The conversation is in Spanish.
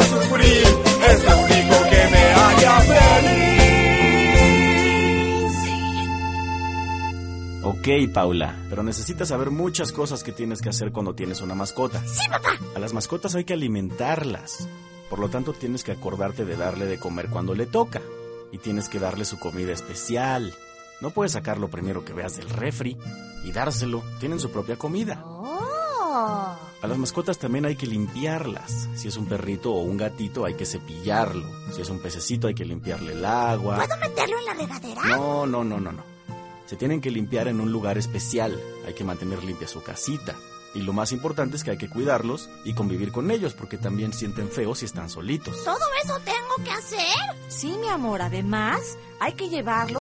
sufrir, es lo único que me haría feliz. Ok, Paula, pero necesitas saber muchas cosas que tienes que hacer cuando tienes una mascota. Sí, papá. A las mascotas hay que alimentarlas. Por lo tanto, tienes que acordarte de darle de comer cuando le toca. Y tienes que darle su comida especial. No puedes sacar lo primero que veas del refri y dárselo. Tienen su propia comida. Oh. A las mascotas también hay que limpiarlas. Si es un perrito o un gatito, hay que cepillarlo. Si es un pececito, hay que limpiarle el agua. ¿Puedo meterlo en la regadera? No. Se tienen que limpiar en un lugar especial. Hay que mantener limpia su casita. Y lo más importante es que hay que cuidarlos y convivir con ellos, porque también sienten feo si están solitos. ¿Todo eso tengo que hacer? Sí, mi amor, además hay que llevarlo